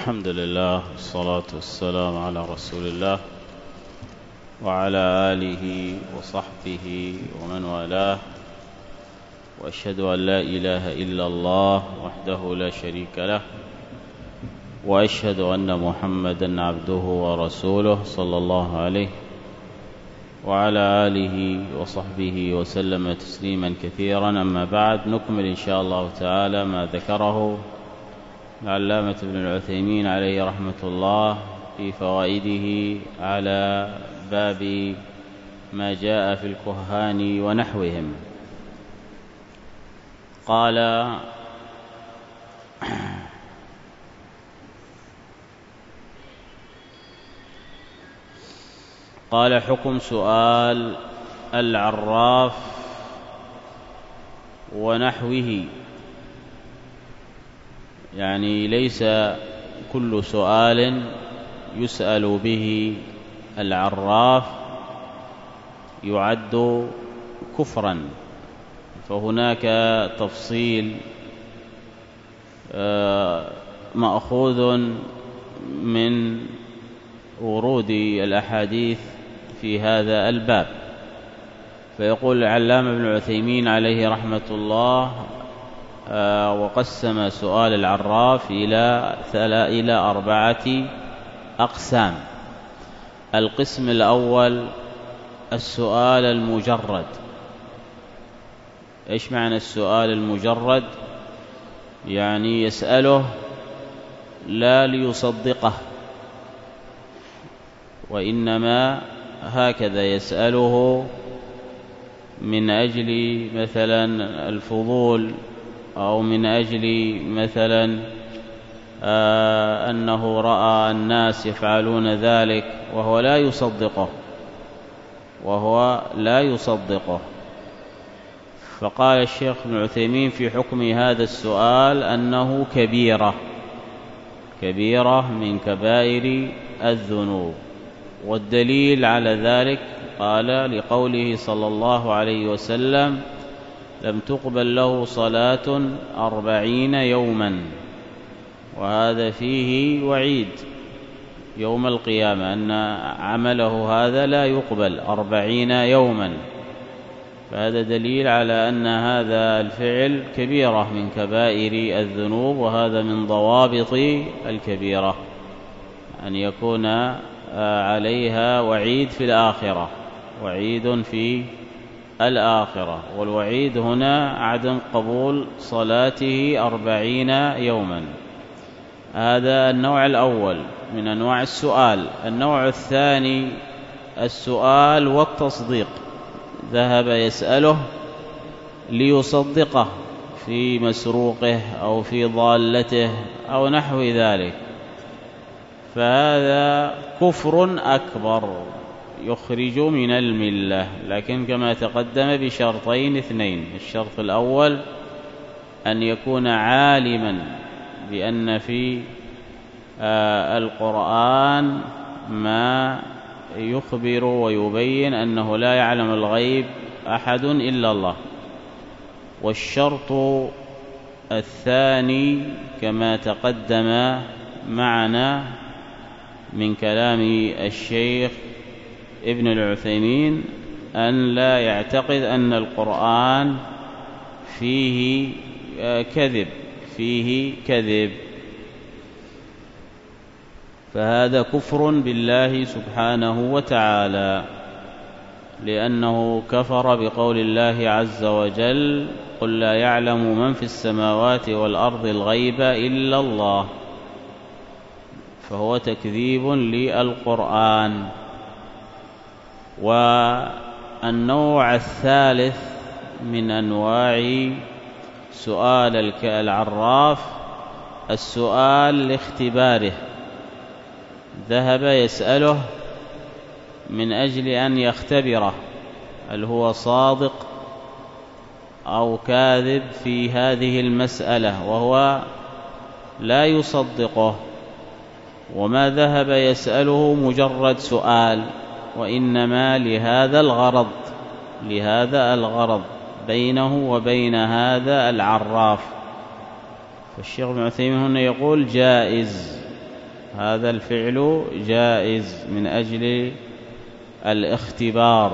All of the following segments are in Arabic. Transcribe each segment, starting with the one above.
الحمد لله والصلاة والسلام على رسول الله وعلى آله وصحبه ومن والاه، وأشهد أن لا إله إلا الله وحده لا شريك له، وأشهد أن محمدًا عبده ورسوله صلى الله عليه وعلى آله وصحبه وسلم تسليمًا كثيرًا. أما بعد، نكمل إن شاء الله تعالى ما ذكره العلامة ابن العثيمين عليه رحمة الله في فوائده على باب ما جاء في الكهان ونحوهم. قال حكم سؤال العراف ونحوه، يعني ليس كل سؤال يسأل به العراف يعد كفرا، فهناك تفصيل مأخوذ من ورود الأحاديث في هذا الباب. فيقول العلامة ابن العثيمين عليه رحمة الله: وقسم سؤال العراف إلى 4 أقسام. القسم الأول السؤال المجرد. إيش معنى السؤال المجرد؟ يعني يسأله لا ليصدقه، وإنما هكذا يسأله من أجل مثلا الفضول، أو من أجل مثلا أنه رأى الناس يفعلون ذلك وهو لا يصدقه. فقال الشيخ ابن عثيمين في حكم هذا السؤال أنه كبيرة من كبائر الذنوب. والدليل على ذلك قال لقوله صلى الله عليه وسلم: لم تقبل له صلاة 40 يوما. وهذا فيه وعيد يوم القيامة أن عمله هذا لا يقبل 40 يوما. فهذا دليل على أن هذا الفعل كبيرة من كبائر الذنوب، وهذا من ضوابط الكبيرة أن يكون عليها وعيد في الآخرة، وعيد في الآخرة. والوعيد هنا عدم قبول صلاته 40 يوما. هذا النوع الأول من أنواع السؤال. النوع الثاني السؤال والتصديق. ذهب يسأله ليصدقه في مسروقه أو في ضالته أو نحو ذلك، فهذا كفر أكبر يخرج من الملة، لكن كما تقدم بشرطين 2. الشرط الأول أن يكون عالما بأن في القرآن ما يخبر ويبين أنه لا يعلم الغيب أحد إلا الله. والشرط الثاني كما تقدم معنا من كلام الشيخ ابن العثيمين أن لا يعتقد أن القرآن فيه كذب، فهذا كفر بالله سبحانه وتعالى، لأنه كفر بقول الله عز وجل: قل لا يعلم من في السماوات والأرض الغيب إلا الله. فهو تكذيب للقرآن. والنوع الثالث من أنواع سؤال العراف السؤال لاختباره. ذهب يسأله من أجل أن يختبره هل هو صادق أو كاذب في هذه المسألة، وهو لا يصدقه. وما ذهب يسأله مجرد سؤال، وإنما لهذا الغرض بينه وبين هذا العراف. فالشيخ ابن عثيمين هنا يقول جائز هذا الفعل جائز من أجل الاختبار،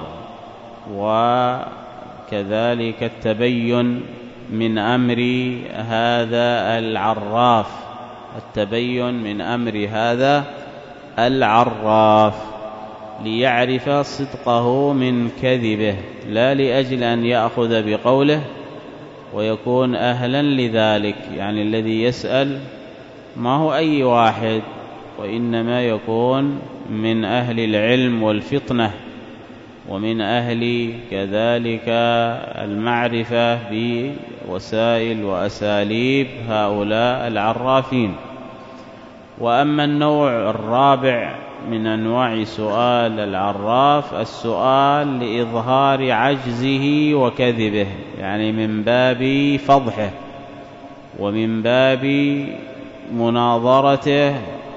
وكذلك التبين من أمر هذا العراف، التبين من أمر هذا العراف ليعرف صدقه من كذبه، لا لأجل أن يأخذ بقوله ويكون أهلا لذلك. يعني الذي يسأل ما هو أي واحد، وإنما يكون من أهل العلم والفطنة، ومن أهل كذلك المعرفة بوسائل وأساليب هؤلاء العرافين. وأما النوع الرابع من أنواع سؤال العراف السؤال لإظهار عجزه وكذبه، يعني من باب فضحه ومن باب مناظرته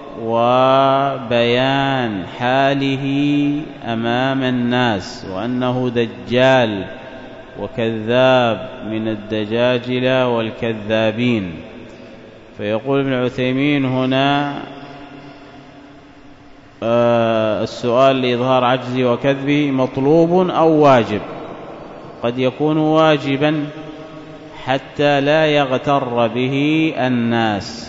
وبيان حاله أمام الناس، وأنه دجال وكذاب من الدجاجلة والكذابين. فيقول ابن عثيمين هنا السؤال لإظهار عجزه وكذبه مطلوب أو واجب. قد يكون واجبا حتى لا يغتر به الناس،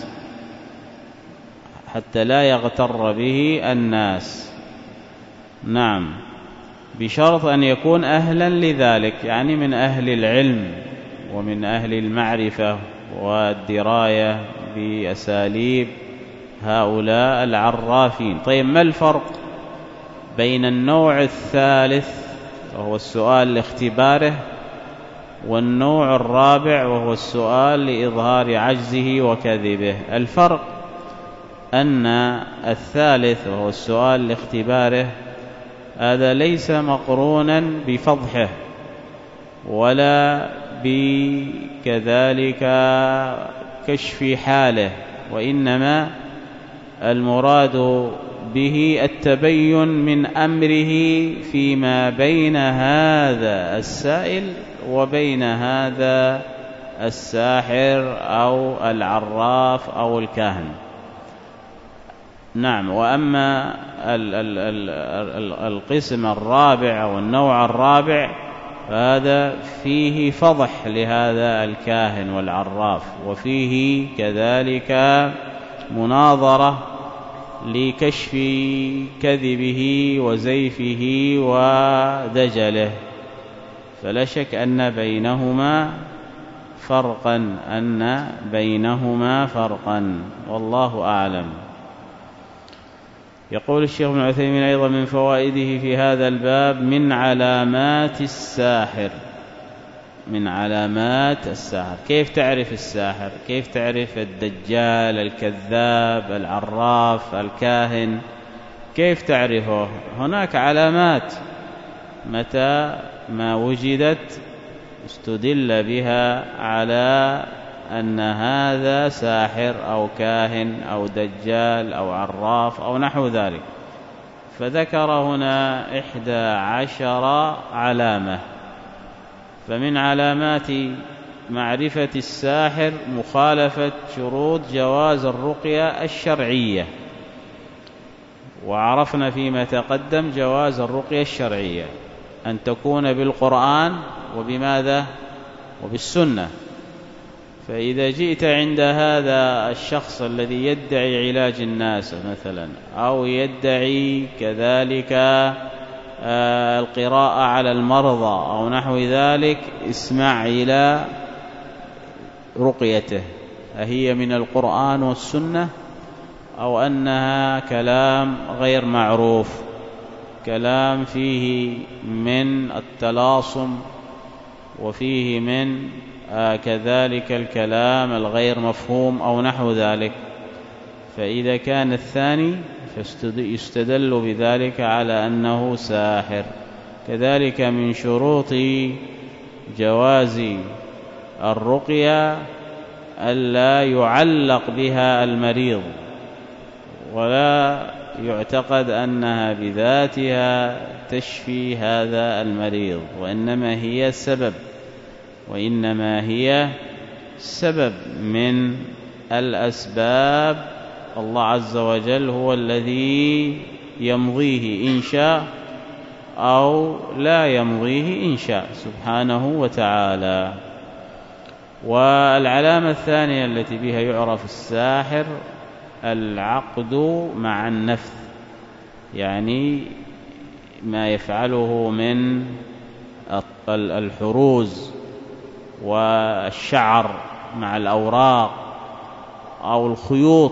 حتى لا يغتر به الناس، نعم، بشرط أن يكون أهلا لذلك، يعني من أهل العلم ومن أهل المعرفة والدراية بأساليب هؤلاء العرافين. طيب، ما الفرق بين النوع الثالث وهو السؤال لاختباره والنوع الرابع وهو السؤال لإظهار عجزه وكذبه؟ الفرق أن الثالث وهو السؤال لاختباره هذا ليس مقرونا بفضحه ولا بكذلك كشف حاله، وإنما المراد به التبين من أمره فيما بين هذا السائل وبين هذا الساحر أو العراف أو الكاهن. نعم. وأما القسم الرابع أو النوع الرابع فهذا فيه فضح لهذا الكاهن والعراف، وفيه كذلك مناظرة لكشف كذبه وزيفه ودجله. فلا شك أن بينهما فرقا، والله أعلم. يقول الشيخ ابن عثيمين أيضا من فوائده في هذا الباب من علامات الساحر، من علامات الساحر. كيف تعرف الساحر؟ كيف تعرف الدجال، الكذاب، العراف، الكاهن؟ كيف تعرفه؟ هناك علامات متى ما وجدت استدل بها على أن هذا ساحر أو كاهن أو دجال أو عراف أو نحو ذلك. فذكر هنا 11 علامة. فمن علامات معرفة الساحر مخالفة شروط جواز الرقية الشرعية، وعرفنا فيما تقدم جواز الرقية الشرعية أن تكون بالقرآن وبماذا؟ وبالسنة. فإذا جئت عند هذا الشخص الذي يدعي علاج الناس مثلا، أو يدعي كذلك القراءة على المرضى أو نحو ذلك، اسمع إلى رقيته، أهي من القرآن والسنة أو أنها كلام غير معروف، كلام فيه من التلاصم وفيه من كذلك الكلام الغير مفهوم أو نحو ذلك. فإذا كان الثاني يستدل بذلك على أنه ساحر. كذلك من شروط جواز الرقية ألا يعلق بها المريض، ولا يعتقد أنها بذاتها تشفي هذا المريض، وإنما هي سبب من الأسباب الله عز وجل هو الذي يمضيه إن شاء أو لا يمضيه إن شاء سبحانه وتعالى. والعلامة الثانية التي بها يعرف الساحر العقد مع النفث، يعني ما يفعله من الحروز والشعر مع الأوراق أو الخيوط،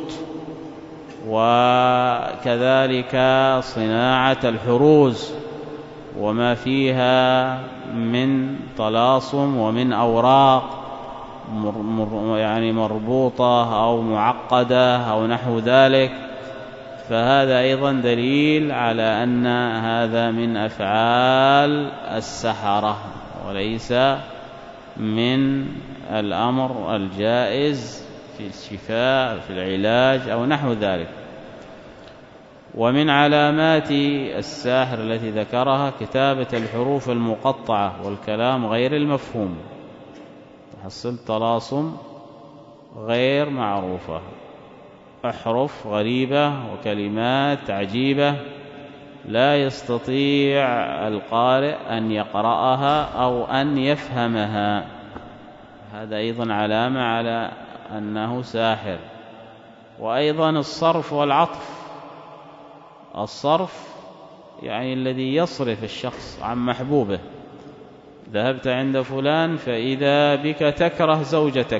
وكذلك صناعة الحروز وما فيها من طلاسم ومن أوراق يعني مربوطة أو معقدة أو نحو ذلك، فهذا أيضا دليل على أن هذا من أفعال السحرة وليس من الأمر الجائز في الشفاء في العلاج أو نحو ذلك. ومن علامات الساحر التي ذكرها كتابة الحروف المقطعة والكلام غير المفهوم، تحصل طلاسم غير معروفة، أحرف غريبة وكلمات عجيبة لا يستطيع القارئ أن يقرأها أو أن يفهمها، هذا أيضا علامة على أنه ساحر. وأيضا الصرف والعطف، الصرف يعني الذي يصرف الشخص عن محبوبه، ذهبت عند فلان فإذا بك تكره زوجتك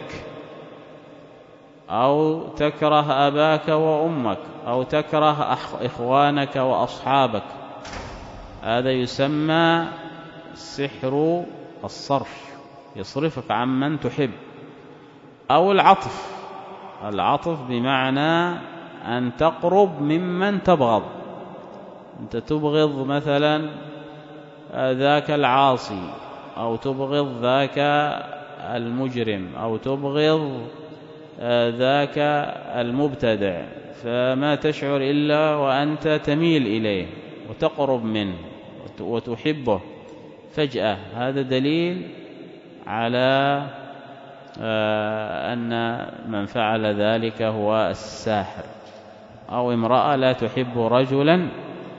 أو تكره أباك وأمك أو تكره إخوانك وأصحابك، هذا يسمى سحر الصرف، يصرفك عن من تحب. أو العطف، العطف بمعنى أن تقرب ممن تبغض، أنت تبغض مثلا ذاك العاصي أو تبغض ذاك المجرم أو تبغض ذاك المبتدع، فما تشعر إلا وأنت تميل إليه وتقرب منه وتحبه فجأة، هذا دليل على أن من فعل ذلك هو الساحر. أو امرأة لا تحب رجلا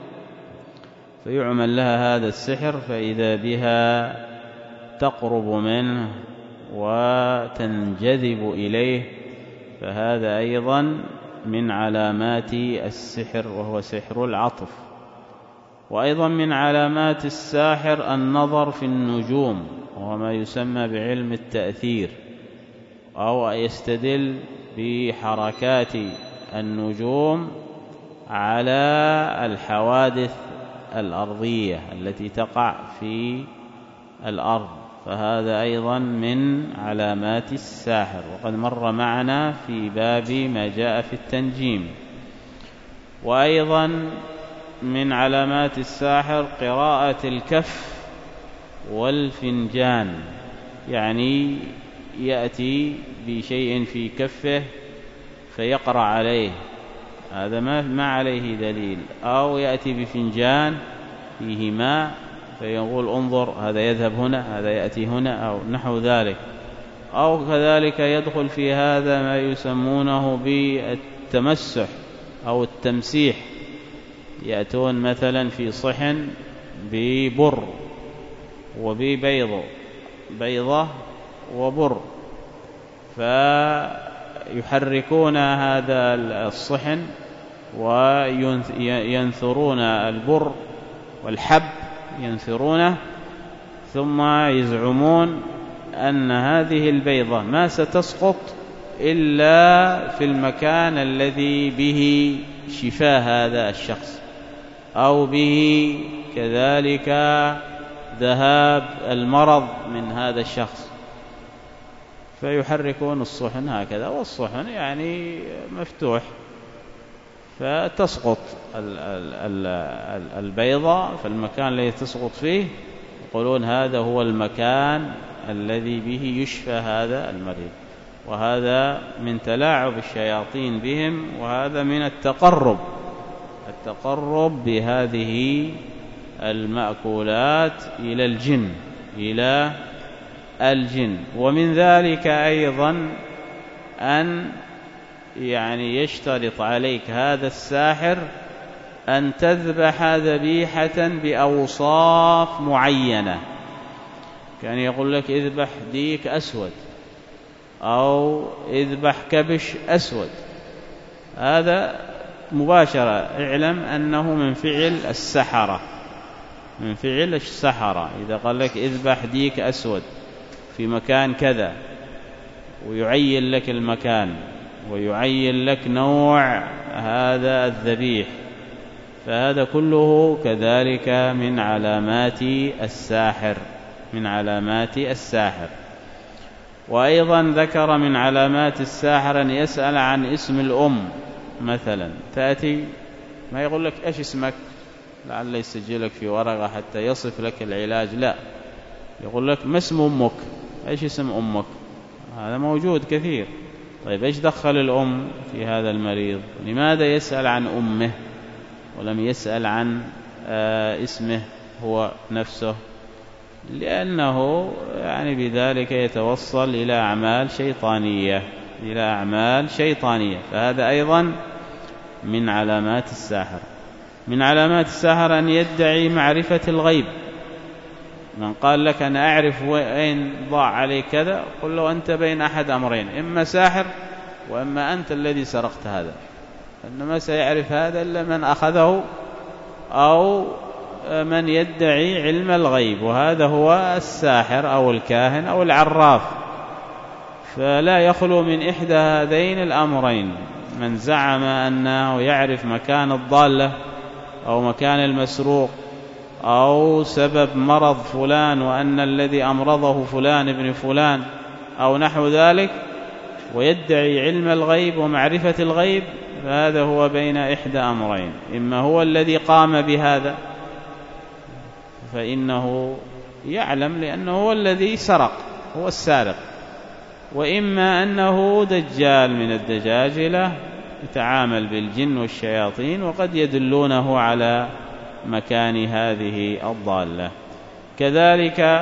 فيعمل لها هذا السحر فإذا بها تقرب منه وتنجذب إليه، فهذا أيضا من علامات السحر وهو سحر العطف. وأيضا من علامات الساحر النظر في النجوم وهو ما يسمى بعلم التأثير، أو يستدل بحركات النجوم على الحوادث الأرضية التي تقع في الأرض، فهذا أيضا من علامات الساحر، وقد مر معنا في باب ما جاء في التنجيم. وأيضا من علامات الساحر قراءة الكف والفنجان، يعني يأتي بشيء في كفه فيقرأ عليه، هذا ما عليه دليل. أو يأتي بفنجان فيه ماء فيقول انظر هذا يذهب هنا هذا يأتي هنا أو نحو ذلك. أو كذلك يدخل في هذا ما يسمونه بالتمسح أو التمسيح، يأتون مثلا في صحن ببر وببيضة وبر، فيحركون هذا الصحن وينثرون البر والحب ينثرونه، ثم يزعمون أن هذه البيضة ما ستسقط إلا في المكان الذي به شفاء هذا الشخص أو به كذلك ذهاب المرض من هذا الشخص، فيحركون الصحن هكذا، والصحن يعني مفتوح، فتسقط البيضة في المكان الذي تسقط فيه، يقولون هذا هو المكان الذي به يشفى هذا المريض. وهذا من تلاعب الشياطين بهم، وهذا من التقرب بهذه المأكولات إلى الجن. ومن ذلك أيضا أن يعني يشترط عليك هذا الساحر أن تذبح ذبيحة بأوصاف معينة. كان يقول لك اذبح ديك أسود أو اذبح كبش أسود، هذا مباشرة اعلم أنه من فعل السحرة، من فعل السحرة. إذا قال لك اذبح ديك أسود في مكان كذا ويعين لك المكان ويعين لك نوع هذا الذبيح، فهذا كله كذلك من علامات الساحر، من علامات الساحر. وأيضا ذكر من علامات الساحر أن يسأل عن اسم الأم مثلا، تأتي ما يقول لك إيش اسمك لعل يسجلك في ورقة حتى يصف لك العلاج، لا، يقول لك ما اسم أمك، إيش اسم أمك، هذا موجود كثير. طيب إيش دخل الأم في هذا المريض؟ لماذا يسأل عن أمه ولم يسأل عن اسمه هو نفسه؟ لأنه يعني بذلك يتوصل إلى أعمال شيطانية، إلى أعمال شيطانية، فهذا أيضا من علامات الساحر. من علامات الساحر أن يدعي معرفة الغيب. من قال لك أنا أعرف وين ضاع عليك كذا، قل له أنت بين أحد أمرين، إما ساحر وإما أنت الذي سرقت هذا، إنما سيعرف هذا إلا من أخذه أو من يدعي علم الغيب، وهذا هو الساحر أو الكاهن أو العراف. فلا يخلو من إحدى هذين الأمرين، من زعم أنه يعرف مكان الضالة أو مكان المسروق أو سبب مرض فلان وأن الذي أمرضه فلان ابن فلان أو نحو ذلك، ويدعي علم الغيب ومعرفة الغيب، فهذا هو بين إحدى أمرين، إما هو الذي قام بهذا فإنه يعلم لأنه هو الذي سرق، هو السارق، وإما أنه دجال من الدجاجلة يتعامل بالجن والشياطين وقد يدلونه على مكان هذه الضالة. كذلك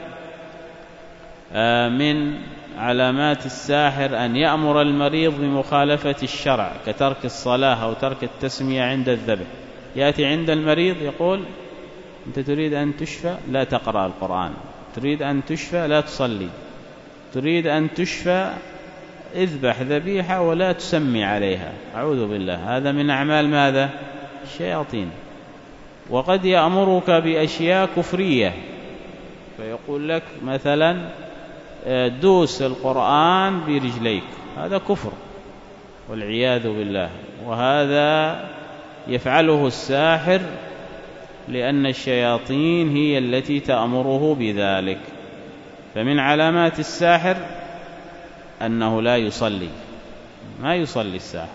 من علامات الساحر أن يأمر المريض بمخالفة الشرع كترك الصلاة أو ترك التسمية عند الذبح. يأتي عند المريض يقول أنت تريد أن تشفى لا تقرأ القرآن، تريد أن تشفى لا تصلي، تريد أن تشفى اذبح ذبيحة ولا تسمي عليها، أعوذ بالله، هذا من أعمال ماذا؟ الشياطين. وقد يأمرك بأشياء كفرية، فيقول لك مثلا دوس القرآن برجليك، هذا كفر والعياذ بالله، وهذا يفعله الساحر لأن الشياطين هي التي تأمره بذلك. فمن علامات الساحر أنه لا يصلي، ما يصلي الساحر،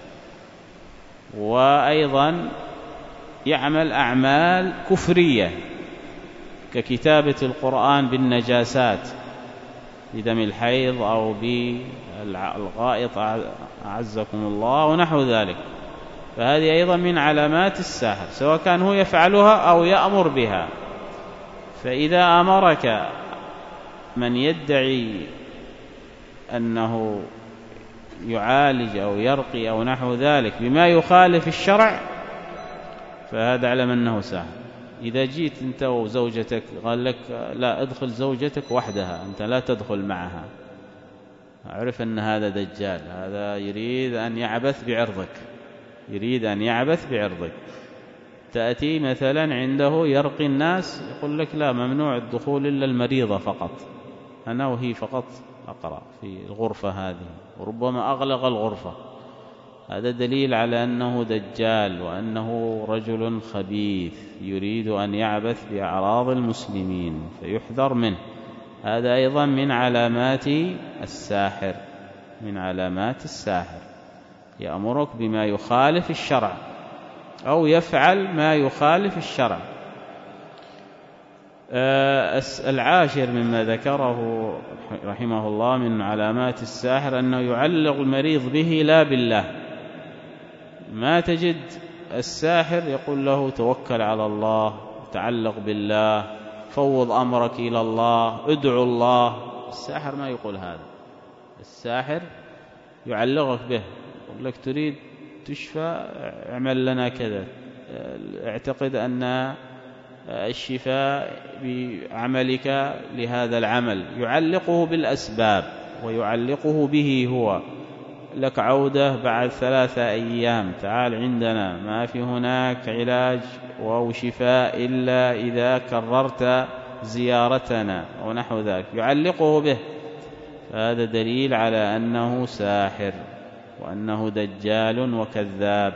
وأيضا يعمل أعمال كفرية ككتابة القرآن بالنجاسات، بدم الحيض أو بالغائط أعزكم الله ونحو ذلك، فهذه أيضا من علامات الساحر، سواء كان هو يفعلها أو يأمر بها. فإذا أمرك من يدعي أنه يعالج أو يرقي أو نحو ذلك بما يخالف الشرع، فهذا اعلم أنه ساحر. إذا جيت أنت وزوجتك قال لك لا ادخل زوجتك وحدها، أنت لا تدخل معها، أعرف أن هذا دجال، هذا يريد أن يعبث بعرضك، يريد أن يعبث بعرضك. تأتي مثلا عنده يرقي الناس، يقول لك لا ممنوع الدخول إلا المريضة فقط، أنا وهي فقط أقرأ في الغرفة هذه، وربما أغلق الغرفة. هذا دليل على أنه دجال وأنه رجل خبيث يريد أن يعبث بأعراض المسلمين، فيحذر منه. هذا أيضا من علامات الساحر، من علامات الساحر، يأمرك بما يخالف الشرع أو يفعل ما يخالف الشرع. العاشر مما ذكره رحمه الله من علامات الساحر أنه يعلق المريض به لا بالله. ما تجد الساحر يقول له توكل على الله، تعلق بالله، فوض أمرك إلى الله، ادعو الله. الساحر ما يقول هذا، الساحر يعلقك به، يقول لك تريد تشفى اعمل لنا كذا، اعتقد أن الشفاء بعملك لهذا العمل، يعلقه بالأسباب ويعلقه به هو. لك عودة بعد 3 أيام، تعال عندنا، ما في هناك علاج أو شفاء إلا إذا كررت زيارتنا أو نحو ذلك، يعلقه به. فهذا دليل على أنه ساحر وأنه دجال وكذاب.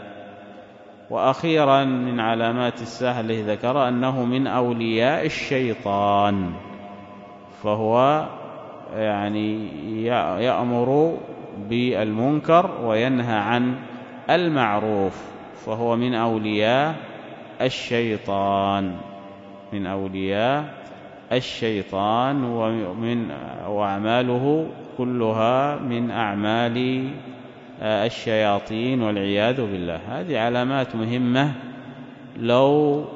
وأخيرا من علامات الساحر التي ذكر أنه من أولياء الشيطان، فهو يعني يأمر بالمنكر وينهى عن المعروف، فهو من أولياء الشيطان، من أولياء الشيطان، وأعماله كلها من أعمال الشياطين والعياذ بالله. هذه علامات مهمة لو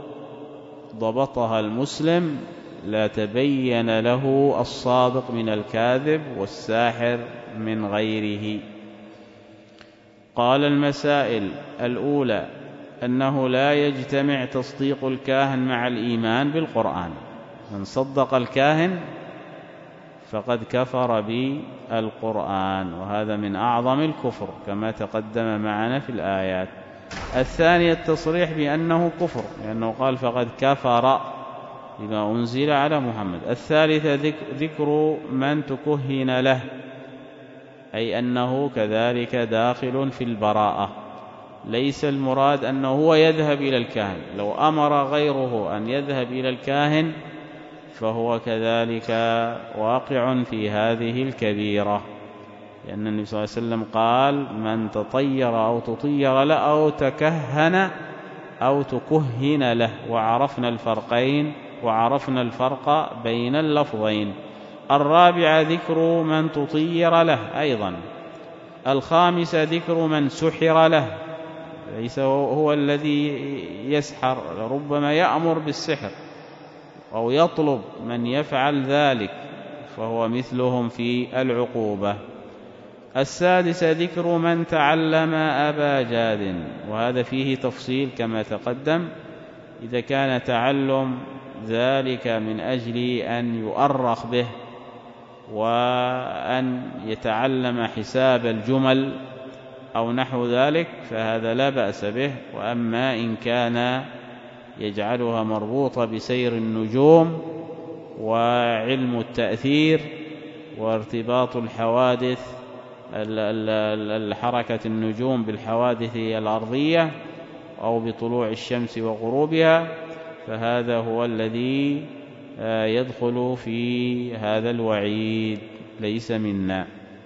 ضبطها المسلم لا تبين له الصادق من الكاذب والساحر من غيره. قال: المسائل الأولى أنه لا يجتمع تصديق الكاهن مع الإيمان بالقرآن. من صدق الكاهن فقد كفر بالقرآن، وهذا من أعظم الكفر كما تقدم معنا في الآيات. الثانية التصريح بأنه كفر، لأنه قال فقد كفر بما أنزل على محمد. الثالثة ذكر من تكهن له، أي أنه كذلك داخل في البراءة. ليس المراد أنه هو يذهب إلى الكاهن، لو أمر غيره أن يذهب إلى الكاهن فهو كذلك واقع في هذه الكبيرة، لأن النبي صلى الله عليه وسلم قال: من تطير أو تطير له أو تكهن أو تكهن له. وعرفنا الفرق بين اللفظين. الرابعة ذكر من تطير له أيضا. الخامسة ذكر من سحر له، ليس هو الذي يسحر، ربما يأمر بالسحر أو يطلب من يفعل ذلك، فهو مثلهم في العقوبة. السادسة ذكر من تعلم أبا جاد، وهذا فيه تفصيل كما تقدم. إذا كان تعلم ذلك من أجل أن يؤرخ به وأن يتعلم حساب الجمل أو نحو ذلك فهذا لا بأس به. وأما إن كان يجعلها مربوطة بسير النجوم وعلم التأثير وارتباط الحوادث، الحركة النجوم بالحوادث الأرضية أو بطلوع الشمس وغروبها، فهذا هو الذي يدخل في هذا الوعيد، ليس منا.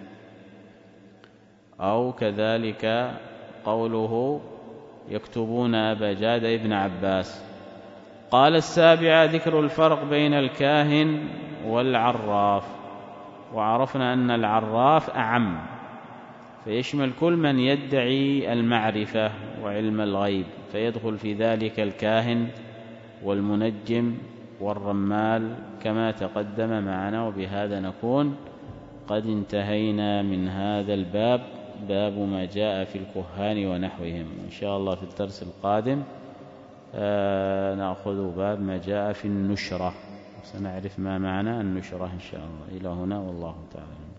أو كذلك قوله يكتبون أبا جاد ابن عباس. قال: السابعة ذكر الفرق بين الكاهن والعراف. وعرفنا أن العراف أعم، فيشمل كل من يدعي المعرفة وعلم الغيب، فيدخل في ذلك الكاهن والمنجم والرمال كما تقدم معنا. وبهذا نكون قد انتهينا من هذا الباب، باب ما جاء في الكهان ونحوهم. إن شاء الله في الدرس القادم نأخذ باب ما جاء في النشرة، سنعرف ما معنى النشرة إن شاء الله. إلى هنا والله تعالى.